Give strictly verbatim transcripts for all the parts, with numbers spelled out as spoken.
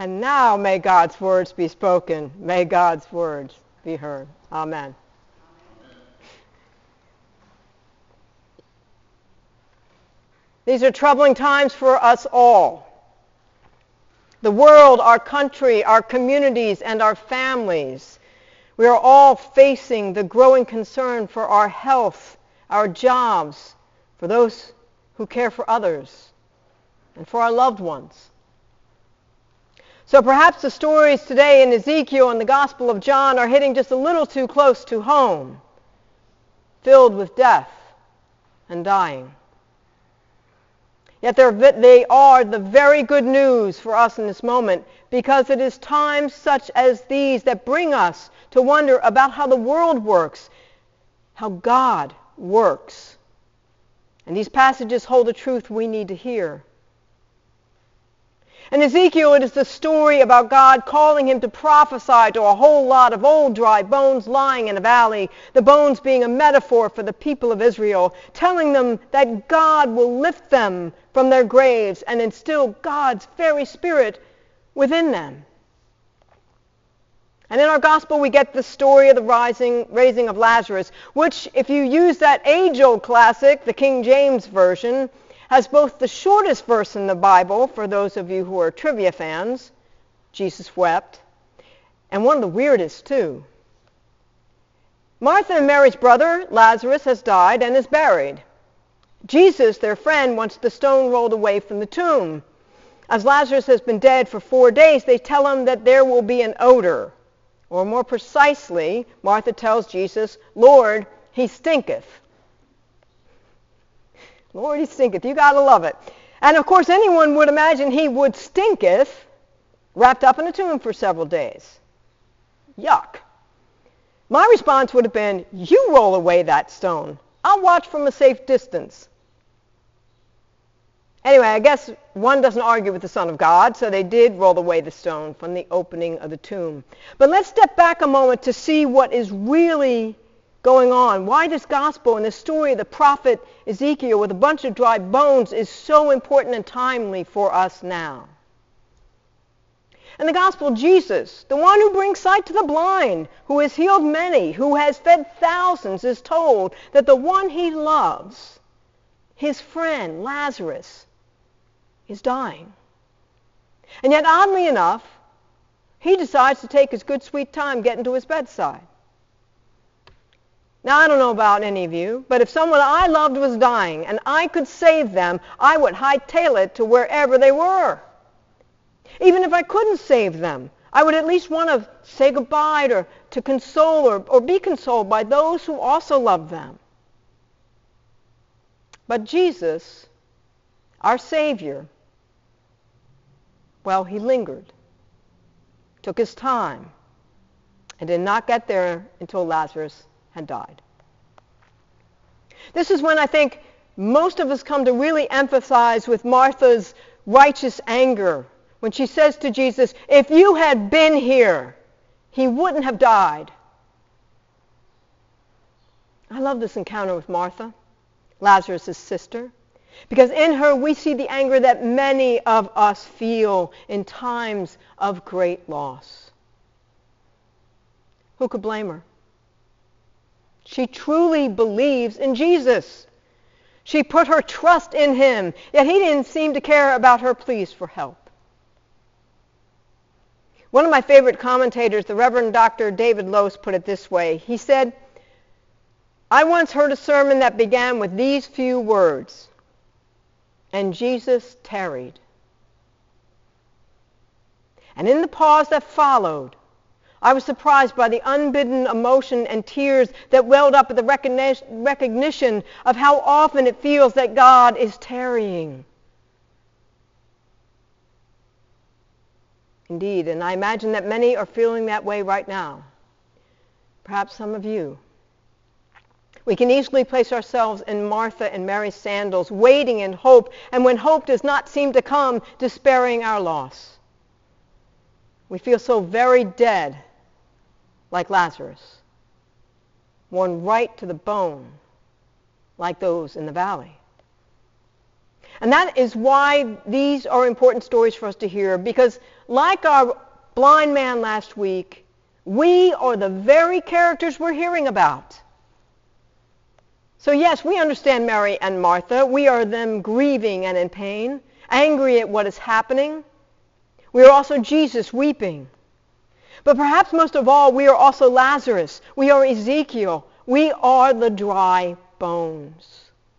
And now may God's words be spoken. May God's words be heard. Amen. These are troubling times for us all. The world, our country, our communities, and our families. We are all facing the growing concern for our health, our jobs, for those who care for others, and for our loved ones. So perhaps the stories today in Ezekiel and the Gospel of John are hitting just a little too close to home, filled with death and dying. Yet they are the very good news for us in this moment, because it is times such as these that bring us to wonder about how the world works, how God works. And these passages hold a truth we need to hear. In Ezekiel, it is the story about God calling him to prophesy to a whole lot of old dry bones lying in a valley, the bones being a metaphor for the people of Israel, telling them that God will lift them from their graves and instill God's very Spirit within them. And in our gospel, we get the story of the rising, raising of Lazarus, which, if you use that age-old classic, the King James Version, has both the shortest verse in the Bible, for those of you who are trivia fans, Jesus wept, and one of the weirdest, too. Martha and Mary's brother, Lazarus, has died and is buried. Jesus, their friend, wants the stone rolled away from the tomb. As Lazarus has been dead for four days, they tell him that there will be an odor. Or more precisely, Martha tells Jesus, "Lord, he stinketh." Lord, he stinketh. You got to love it. And of course, anyone would imagine he would stinketh wrapped up in a tomb for several days. Yuck. My response would have been, you roll away that stone. I'll watch from a safe distance. Anyway, I guess one doesn't argue with the Son of God, so they did roll away the stone from the opening of the tomb. But let's step back a moment to see what is really going on. Why this gospel and the story of the prophet Ezekiel with a bunch of dry bones is so important and timely for us now. In the gospel, Jesus, the one who brings sight to the blind, who has healed many, who has fed thousands, is told that the one he loves, his friend Lazarus, is dying. And yet, oddly enough, he decides to take his good sweet time getting to his bedside. Now, I don't know about any of you, but if someone I loved was dying and I could save them, I would hightail it to wherever they were. Even if I couldn't save them, I would at least want to say goodbye or to console or, or be consoled by those who also love them. But Jesus, our Savior, well, he lingered, took his time, and did not get there until Lazarus had died. This is when I think most of us come to really emphasize with Martha's righteous anger when she says to Jesus, if you had been here, he wouldn't have died. I love this encounter with Martha, Lazarus' sister, because in her we see the anger that many of us feel in times of great loss. Who could blame her? She truly believes in Jesus. She put her trust in him, yet he didn't seem to care about her pleas for help. One of my favorite commentators, the Reverend Doctor David Lose, put it this way. He said, I once heard a sermon that began with these few words, and Jesus tarried. And in the pause that followed, I was surprised by the unbidden emotion and tears that welled up at the recognition of how often it feels that God is tarrying. Indeed, and I imagine that many are feeling that way right now. Perhaps some of you. We can easily place ourselves in Martha and Mary's sandals, waiting in hope, and when hope does not seem to come, despairing our loss. We feel so very dead, like Lazarus, worn right to the bone, like those in the valley. And that is why these are important stories for us to hear, because like our blind man last week, we are the very characters we're hearing about. So yes, we understand Mary and Martha. We are them grieving and in pain, angry at what is happening. We are also Jesus weeping. But perhaps most of all, we are also Lazarus. We are Ezekiel. We are the dry bones.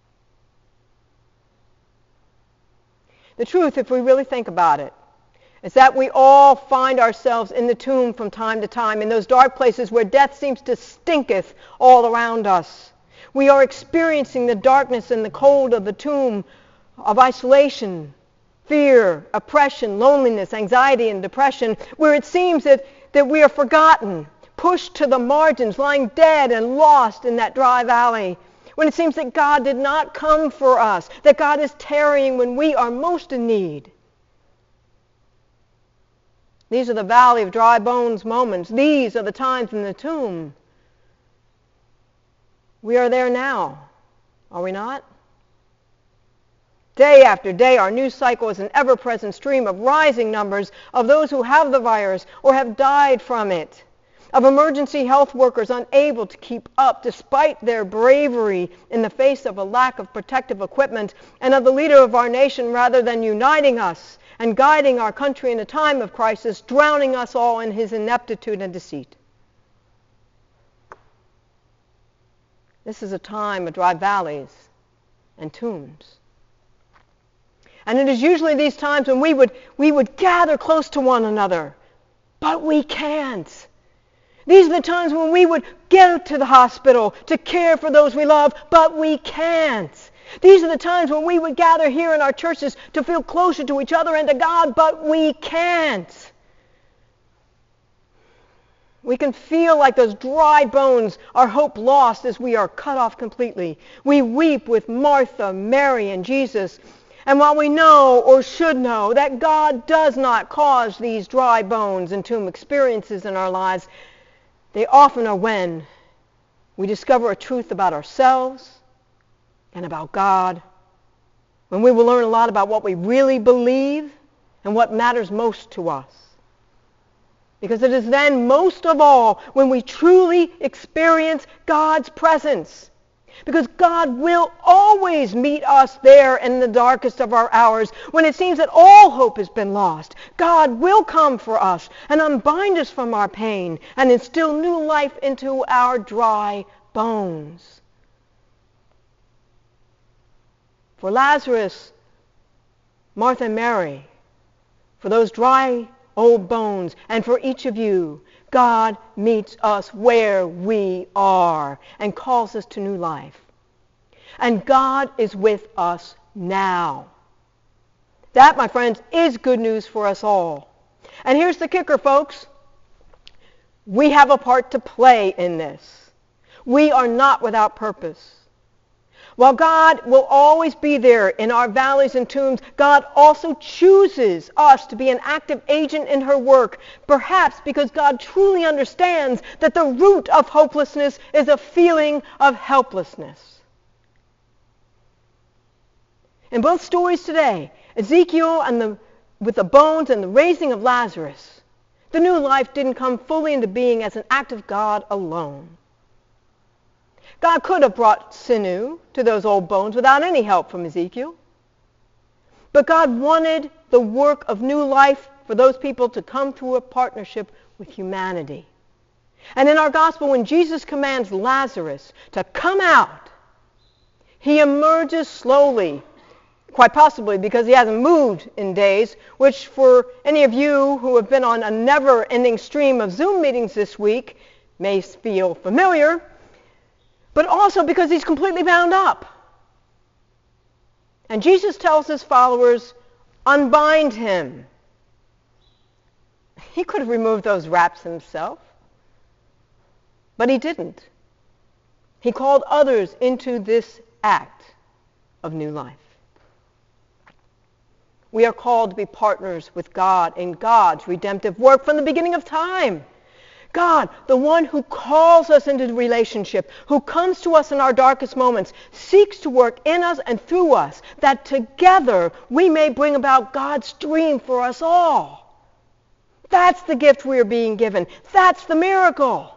The truth, if we really think about it, is that we all find ourselves in the tomb from time to time, in those dark places where death seems to stinketh all around us. We are experiencing the darkness and the cold of the tomb of isolation, fear, oppression, loneliness, anxiety, and depression, where it seems that, that we are forgotten, pushed to the margins, lying dead and lost in that dry valley, when it seems that God did not come for us, that God is tarrying when we are most in need. These are the valley of dry bones moments. These are the times in the tomb. We are there now, are we not? Day after day, our news cycle is an ever-present stream of rising numbers of those who have the virus or have died from it, of emergency health workers unable to keep up despite their bravery in the face of a lack of protective equipment, and of the leader of our nation, rather than uniting us and guiding our country in a time of crisis, drowning us all in his ineptitude and deceit. This is a time of dry valleys and tombs. And it is usually these times when we would, we would gather close to one another, but we can't. These are the times when we would get to the hospital to care for those we love, but we can't. These are the times when we would gather here in our churches to feel closer to each other and to God, but we can't. We can feel like those dry bones, our hope lost as we are cut off completely. We weep with Martha, Mary, and Jesus. And while we know or should know that God does not cause these dry bones and tomb experiences in our lives, they often are when we discover a truth about ourselves and about God, when we will learn a lot about what we really believe and what matters most to us. Because it is then, most of all, when we truly experience God's presence. Because God will always meet us there in the darkest of our hours, when it seems that all hope has been lost. God will come for us and unbind us from our pain and instill new life into our dry bones. For Lazarus, Martha, and Mary, for those dry old bones, and for each of you, God meets us where we are and calls us to new life. And God is with us now. That, my friends, is good news for us all. And here's the kicker, folks. We have a part to play in this. We are not without purpose. While God will always be there in our valleys and tombs, God also chooses us to be an active agent in her work, perhaps because God truly understands that the root of hopelessness is a feeling of helplessness. In both stories today, Ezekiel and the, with the bones and the raising of Lazarus, the new life didn't come fully into being as an act of God alone. God could have brought sinew to those old bones without any help from Ezekiel. But God wanted the work of new life for those people to come through a partnership with humanity. And in our gospel, when Jesus commands Lazarus to come out, he emerges slowly, quite possibly because he hasn't moved in days, which for any of you who have been on a never-ending stream of Zoom meetings this week may feel familiar, but also because he's completely bound up. And Jesus tells his followers, unbind him. He could have removed those wraps himself, but he didn't. He called others into this act of new life. We are called to be partners with God in God's redemptive work from the beginning of time. God, the one who calls us into the relationship, who comes to us in our darkest moments, seeks to work in us and through us, that together we may bring about God's dream for us all. That's the gift we are being given. That's the miracle.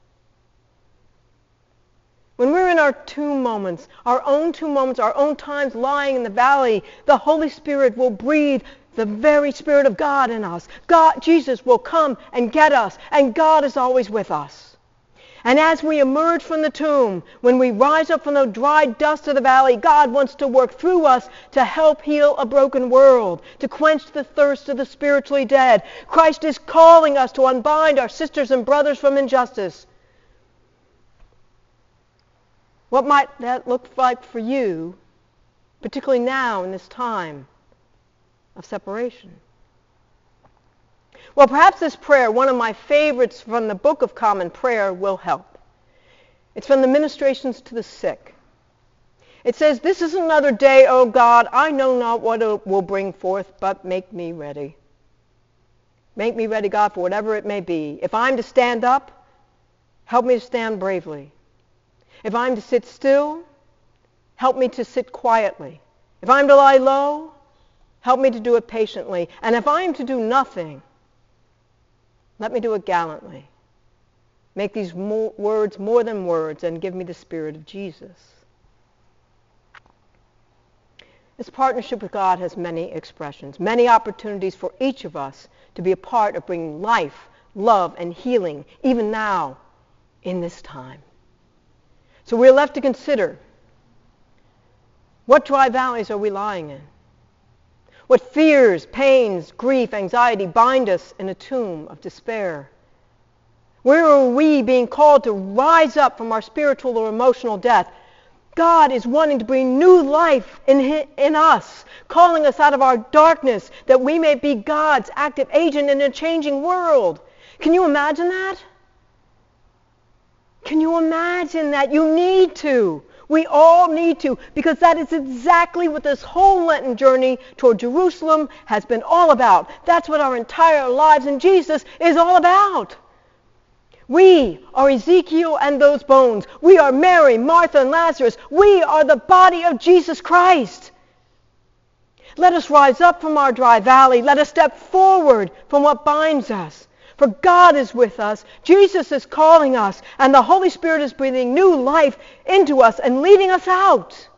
When we're in our tomb moments, our own tomb moments, our own times lying in the valley, the Holy Spirit will breathe the very Spirit of God in us. God, Jesus will come and get us, and God is always with us. And as we emerge from the tomb, when we rise up from the dry dust of the valley, God wants to work through us to help heal a broken world, to quench the thirst of the spiritually dead. Christ is calling us to unbind our sisters and brothers from injustice. What might that look like for you, particularly now in this time of separation? Well, perhaps this prayer, one of my favorites from the Book of Common Prayer, will help. It's from the Ministrations to the Sick. It says, "This is another day, O God. I know not what it will bring forth, but make me ready. Make me ready, God, for whatever it may be. If I'm to stand up, help me to stand bravely. If I'm to sit still, help me to sit quietly. If I'm to lie low, help me to do it patiently. And if I'm to do nothing, let me do it gallantly. Make these more words more than words and give me the Spirit of Jesus." This partnership with God has many expressions, many opportunities for each of us to be a part of bringing life, love, and healing, even now, in this time. So we're left to consider, what dry valleys are we lying in? What fears, pains, grief, anxiety bind us in a tomb of despair? Where are we being called to rise up from our spiritual or emotional death? God is wanting to bring new life in, his, in us, calling us out of our darkness that we may be God's active agent in a changing world. Can you imagine that? Can you imagine that? You need to. We all need to, because that is exactly what this whole Lenten journey toward Jerusalem has been all about. That's what our entire lives in Jesus is all about. We are Ezekiel and those bones. We are Mary, Martha, and Lazarus. We are the body of Jesus Christ. Let us rise up from our dry valley. Let us step forward from what binds us. For God is with us, Jesus is calling us, and the Holy Spirit is breathing new life into us and leading us out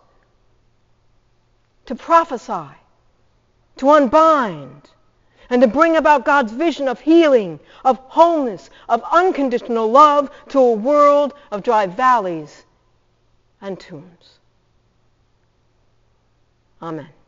to prophesy, to unbind, and to bring about God's vision of healing, of wholeness, of unconditional love to a world of dry valleys and tombs. Amen.